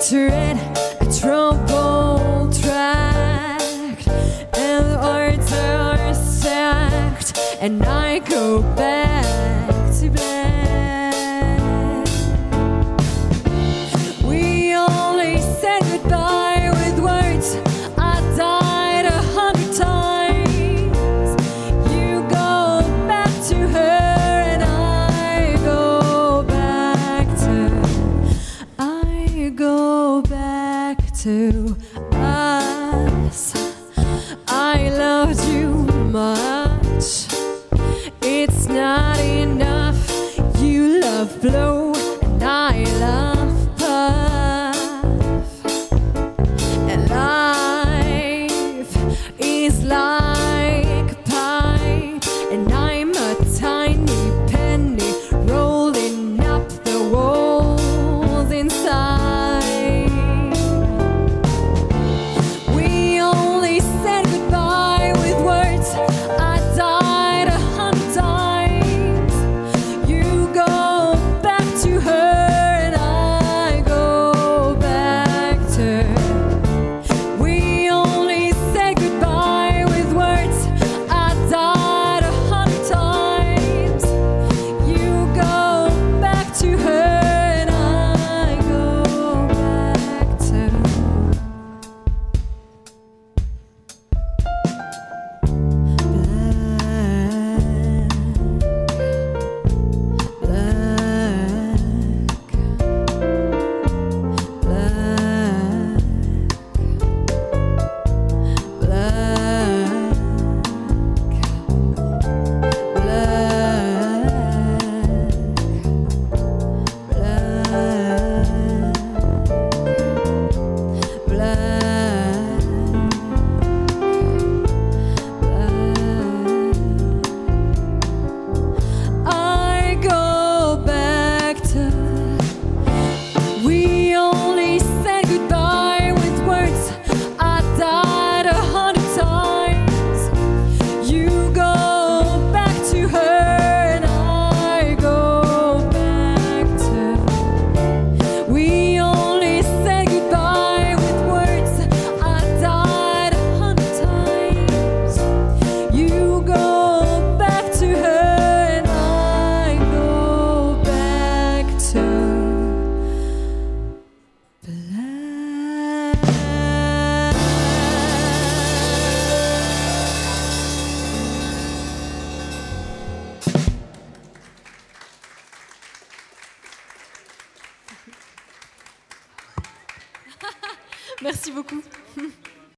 tread a troubled track, and the odds are stacked, and I go back to black. We only said goodbye with words. I died 100 times. You go back to her, and I go back to us. I loved you much. It's not enough. You love blow and I love puff. And life is like a pipe, and I'm a tiny penny rolling up the walls inside. Merci beaucoup.